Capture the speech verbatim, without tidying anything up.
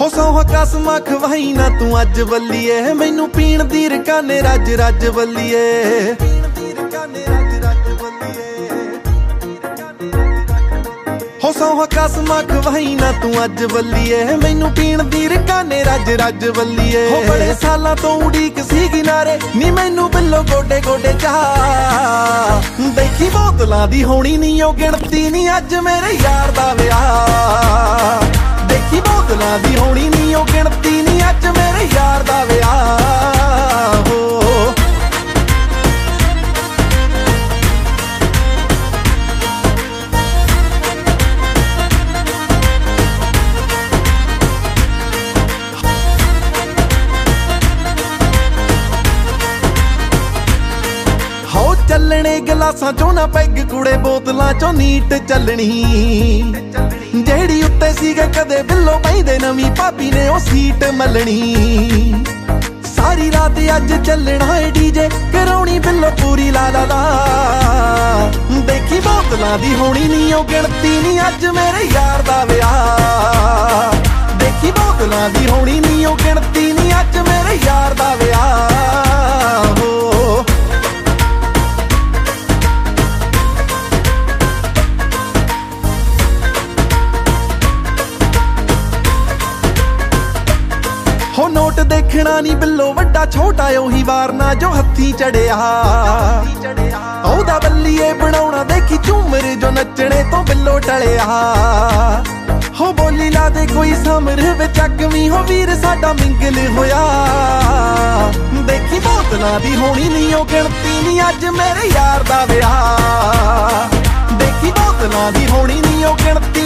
ਹੋ ਸੌਹਾਂ ਕਸਮਾਂ ਖਵਾਈ ਨਾ ਤੂੰ ਅੱਜ ਬੱਲੀਏ, ਮੈਨੂੰ ਪੀਣ ਦੀ ਰਕਾਨੇ ਰੱਜ ਰੱਜ ਬੱਲੀਏ। ਹੋ ਸੌਹਾਂ ਕਸਮਾਂ ਖਵਾਈ ਨਾ ਤੂੰ ਅੱਜ ਬੱਲੀਏ, ਮੈਨੂੰ ਪੀਣ ਦੀ ਰਕਾਨੇ ਰੱਜ ਰੱਜ ਬੱਲੀਏ। ਹੋ ਬੜੇ ਸਾਲਾਂ ਤੋਂ ਉਡੀਕ ਸੀ ਕਿਨਾਰੇ ਨੀ ਮੈਨੂੰ ਬਿੱਲੋ ਗੋਡੇ ਗੋਡੇ ਚਾਹ, ਦੇਖੀ ਬੋਤਲਾਂ ਦੀ ਹੋਣੀ ਨੀ ਉਹ ਗਿਣਤੀ ਨੀ ਅੱਜ ਮੇਰੇ ਯਾਰ ਦਾ ਵਿਆਹ। ਦੇਖੀ ਬੋਤਲਾਂ ਦੀ ਹੋਣੀ ਨੀ ਉਹ ਗਿਣਤੀ ਨੀ ਅੱਜ ਮੇਰੇ ਯਾਰ ਦਾ ਵਿਆਹ ਹੋ। ਹੋ ਚੱਲਣੇ ਗਲਾਸਾਂ ਚੋਂ ਨਾ ਪੈਗ ਕੁੜੇ, ਬੋਤਲਾਂ ਚੋਂ ਨੀਟ ਚੱਲਣੀ, ਜਿਹੜੀ ਉੱਤੇ ਸੀਗੇ ਕਦੇ ਬਿੱਲੋ ਪੈਂਦੇ ਨਵੀਂ ਭਾਬੀ ਨੇ ਉਹ ਸੀਟ ਮੱਲਣੀ। ਸਾਰੀ ਰਾਤ ਅੱਜ ਚੱਲਣਾ ਏ ਡੀਜੇ, ਕਰਾਉਣੀ ਬਿੱਲੋ ਪੂਰੀ ਲਾ ਲਾ ਲਾ। ਦੇਖੀ ਬੋਤਲਾਂ ਦੀ ਹੋਣੀ ਨੀ ਉਹ ਗਿਣਤੀ ਨੀ ਅੱਜ ਮੇਰੇ ਯਾਰ ਦਾ ਵਿਆਹ। ਦੇਖੀ ਬੋਤਲਾਂ ਦੀ ਹੋਣੀ ਨੀ ਉਹ ਗਿਣਤੀ ਨੀ ਅੱਜ ਮੇਰੇ ਯਾਰ ਦਾ ਵਿਆਹ ਹੋ। ਹੋ ਨੋਟ ਦੇਖਣਾ ਨੀ ਬਿੱਲੋ ਵੱਡਾ ਛੋਟਾ ਉਹੀ ਵਾਰਨਾ ਜੋ ਹੱਥੀ ਚੜਿਆ, ਉਹਦਾ ਬੱਲੀਏ ਬਣਾਉਣਾ ਦੇਖੀ ਝੂਮਰ ਜੋ ਨੱਚਣੇ ਤੋਂ ਬਿੱਲੋ ਟਲਿਆ। ਹੋ ਬੋਲੀ ਲਾ ਦੇ ਕੋਈ ਸਮਰ ਵਿੱਚ ਅੱਗਵੀਂ ਹੋ ਵੀਰ ਸਾਡਾ ਮਿੰਗਲ ਹੋਇਆ। ਦੇਖੀ ਬੋਤਲਾਂ ਦੀ ਹੋਣੀ ਨੀ ਉਹ ਗਿਣਤੀ ਨੀ ਅੱਜ ਮੇਰੇ ਯਾਰ ਦਾ ਵਿਆਹ। ਦੇਖੀ ਬੋਤਲਾਂ ਦੀ ਹੋਣੀ ਨੀ ਉਹ ਗਿਣਤੀ